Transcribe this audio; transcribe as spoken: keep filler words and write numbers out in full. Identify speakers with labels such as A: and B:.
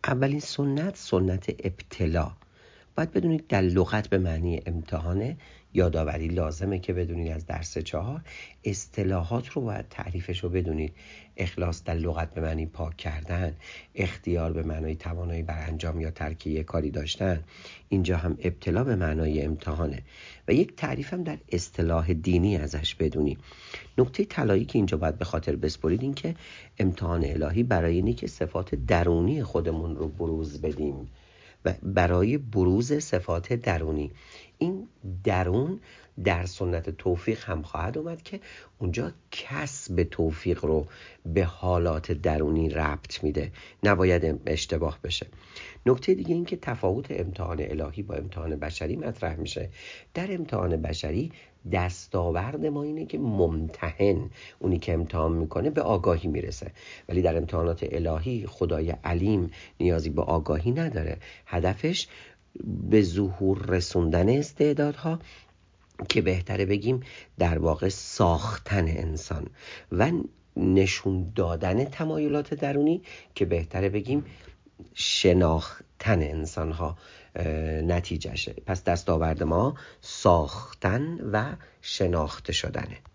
A: اولین سنت سنت ابتلا. باید بدونید در لغت به معنی امتحانه. یادآوری لازمه که بدونید از درس چهار اصطلاحات رو باید تعریفش رو بدونید. اخلاص در لغت به معنی پاک کردن، اختیار به معنای توانایی بر انجام یا ترک یک کاری داشتن. اینجا هم ابتلا به معنای امتحانه و یک تعریف هم در اصطلاح دینی ازش بدونید. نکته طلایی که اینجا باید به خاطر بسپرید این که امتحان الهی برای اینه که صفات درونی خودمون رو بروز بدیم و برای بروز صفات درونی. این درون در سنت توفیق هم خواهد اومد که اونجا کسب توفیق رو به حالات درونی ربط میده، نباید اشتباه بشه. نکته دیگه این که تفاوت امتحان الهی با امتحان بشری مطرح میشه. در امتحان بشری دستاورد ما اینه که ممتحن، اونی که امتحان میکنه، به آگاهی میرسه، ولی در امتحانات الهی خدای علیم نیازی به آگاهی نداره. هدفش به ظهور رسوندن استعدادها که بهتره بگیم در واقع ساختن انسان و نشون دادن تمایلات درونی که بهتره بگیم شناختن انسان ها نتیجهشه. پس دستاورد ما ساختن و شناخته شدنه.